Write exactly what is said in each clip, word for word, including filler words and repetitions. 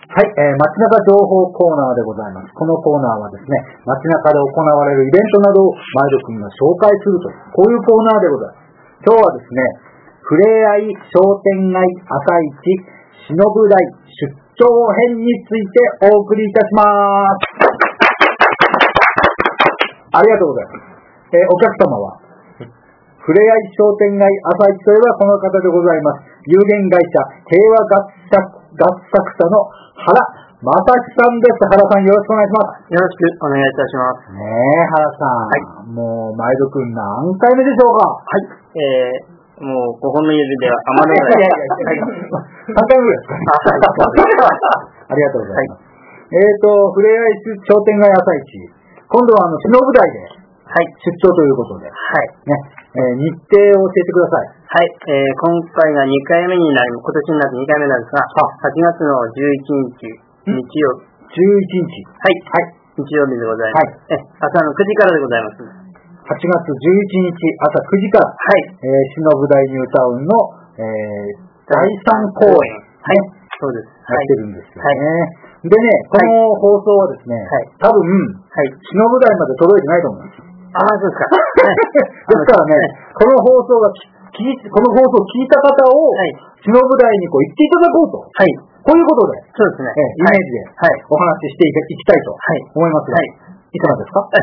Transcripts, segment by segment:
はい、えー、街中情報コーナーでございます。このコーナーはですね、街中で行われるイベントなどを前田君が紹介するという、こういうコーナーでございます。今日はですね、ふれあい商店街朝市忍ぶ台出張編についてお送りいたします。ありがとうございます。えー、お客様は、ふれあい商店街朝市といえばこの方でございます。有限会社平和合作合作社の原正史さんです。原さんよろしくお願いします。 よろしくお願いいたします。 ねえ、原さん。はい、もう、前戸くん何回目でしょうか？ はい。えー、もうごほんの指では余るぐらい。いやいやいや、はい。 さんかいめですか？ありがとうございます。はい、えーと、ふれあい商店街朝市。今度はあの、忍ぶ台で、はい、出張ということで。はい。ね。えー、日程を教えてください。 はい、えー、今回がにかいめになり、今年になってにかいめなんですが、はちがつのじゅういちにち、日曜日。 じゅういちにち。 はい。はい。日曜日でございます。はい。え、朝のくじからでございます。 はちがつじゅういちにち朝くじから、はい。えー、忍ぶ台ニュータウンの、えー、だいさん公演。 はい。そうです。 やってるんですよね。はい、でね、この放送はですね、はい、多分、はい、忍ぶ台まで届いてないと思います。 ああ、そうですか。 ですからね、この放送がきこの放送を聞いた方を、はい、忍ぶ台にこう行っていただこうと。はい。こういうことで、 そうですね。 えイメージで、はい、お話ししていきたいと思いますが、はい。いかがですか？はい。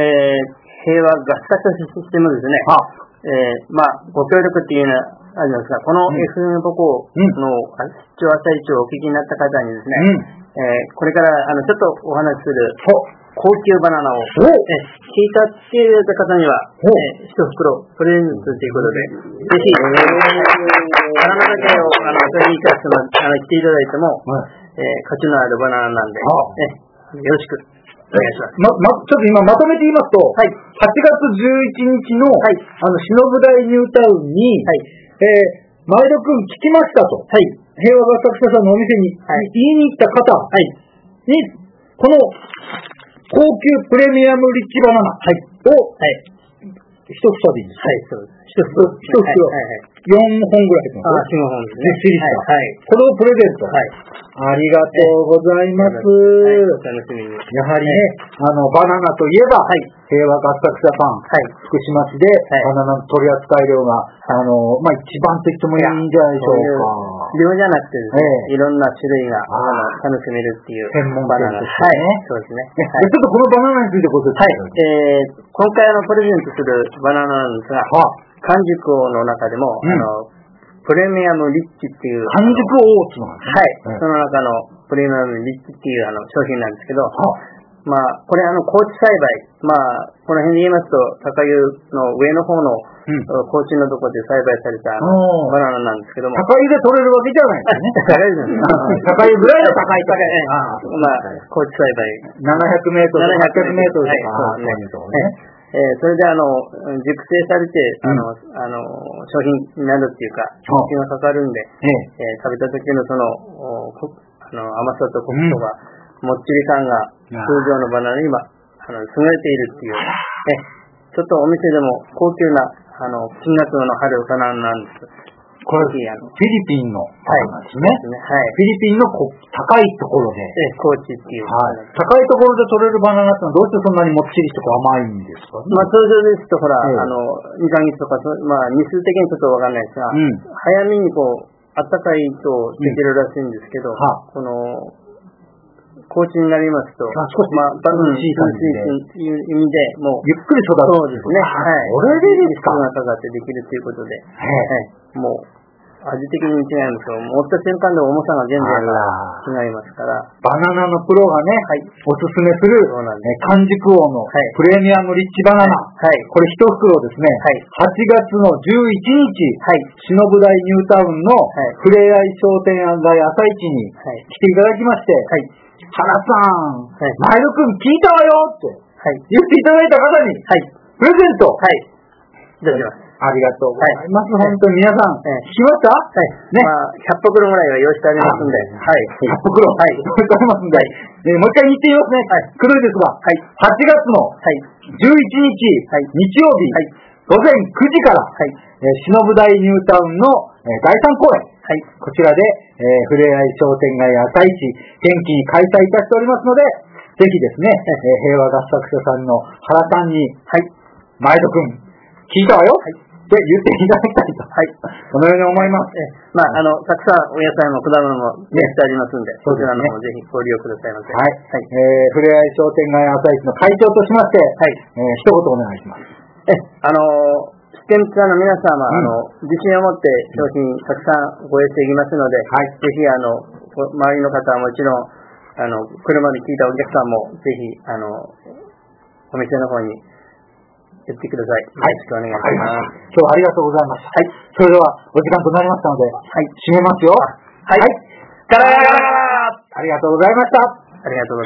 えー、平和合作システムですね。あえー、まあ、ご協力っていうのはあるんですが、この エフエム ポコの出張朝市をお聞きになった方にですね、うん、えー、これからあのちょっとお話しする高級バナナを、えー、聞いたっていう方には、えー、一袋プレゼントということで、ぜひ、バナナだけをあのそれにいたしてもあの来ていただいても、えー、価値のあるバナナなんで、えー、よろしく。お願いします。 ま、ま、ちょっと今まとめて言いますと、はい、はちがつじゅういちにちの、はい、あの、忍ぶ台ニュータウンに、はい、えー、前田くん聞きましたと、はい、平和合作社さんのお店に、はい、言いに行った方、はい、に、この、高級プレミアムリッチバナナ、はい、を、はい、一房でいいですか？はい、そうです。一袋、一袋、よんほんぐらい入ってます。あ、よんほんですね。ずっしりした。はい。これをプレゼント。はい。ありがとうございます。はい、楽しみに。やはりね、あの、バナナといえば、はい、平和合作社さん、はい、福島市で、はい、バナナの取扱量が、あの、まあ、一番と言ってもいいんじゃないでしょうか。 量じゃなくてですね、ええ、いろんな種類が、あの、楽しめるっていう。 専門店ですね。 はい。そうですね。 はい、ちょっとこのバナナについてご説明ください。はい。えー、今回あの、プレゼントするバナナなんですが、はあ、完熟王の中でも、うん、あの、プレミアムリッチっていう。 完熟王っていうのがね。はい。うん、その中のプレミアムリッチっていうあの商品なんですけど、はあ、まあ、これあの、高地栽培。まあ、この辺で言いますと、高湯の上の方の、うん、高地のところで栽培されたあのバナナなんですけども。 高湯で取れるわけじゃないですね。高湯ぐらいの高い高い。 まあ、高地栽培。 ななひゃくメートル、はっぴゃくメートルとか。 はい、そうですね。えー、それであの熟成されて、あの、うん、あの商品になるっていうか時間がかかるんで、えええー、食べた時のそのあの甘さとコクとか、うん、もっちり感が通常のバナナに今あの優れているっていう、えちょっとお店でも高級なあの金額の張るバナナなんです。 これ、フィリピンのバナナですね。はい。フィリピンのこ高いところで。 ええ、高地っていう。 はい。高いところで取れるバナナってのはどうしてそんなにもっちりしてこう甘いんですか？ まあ通常ですとほら、ええ、あの、にかげつとか、まあ日数的にちょっとわかんないですが、うん、早めにこう、あったかいとできるらしいんですけど、うん、はこの、高地になりますと、 まあ、 バナナに涼しいという意味で、もう、 ゆっくり育つ。 そうですね。はい。 これでですか？ がかかってできるということで、はい。もう、味的に違うんですけど、持った瞬間で重さが全然違いますから。 バナナのプロがね、はい、おすすめする、そうなんです、完熟王のプレミアムリッチバナナ。はい、これ一袋ですね、はい、はちがつのじゅういちにち、はい、忍ぶ台ニュータウンのふれあい商店街朝市に来ていただきまして、はい、原さん、はい、前田くん聞いたわよって、はい、言っていただいた方に、はい、プレゼント、はい、いただきます。ありがとうございます。はい、本当に皆さん、えー、聞きました？はい。ね。まあ、 ひゃく袋ぐらいは用意してありますんで。 はい。ひゃく袋。はい。用意してありますんで。えー、もう一回言ってみますね。はい。黒いですが、はい。はちがつのじゅういちにち、はい、日曜日、はい、午前くじから、はい、えー、忍ぶ台ニュータウンの、えー、だいさん公演、 はい、 こちらで、えー、ふれあい商店街朝市、元気に開催いたしておりますので、ぜひですね、えー、平和合作者さんの原さんに、はい、前戸くん、聞いたわよ、はい、って言っていただきたいと、はい、このように思います。 えまあ、あの、たくさんお野菜も果物もね、してありますんで、そちらの方もぜひご利用くださいませ。 はい。はい、えー、ふれあい商店街朝市の会長としまして、はい、えー、一言お願いします。 え、あのー、支店長の皆様、うん、あの、自信を持って商品たくさんご用意していきますので、はい、ぜひ、あの、周りの方はもちろん、あの、車で聞いたお客さんも、ぜひ、あの、お店の方に言ってください。よろしくお願いします。 今日はありがとうございました。はい。それでは、お時間となりましたので、はい、締めますよ。 はい。はい。ガラガラガラありがとうございました。 ありがとうございました。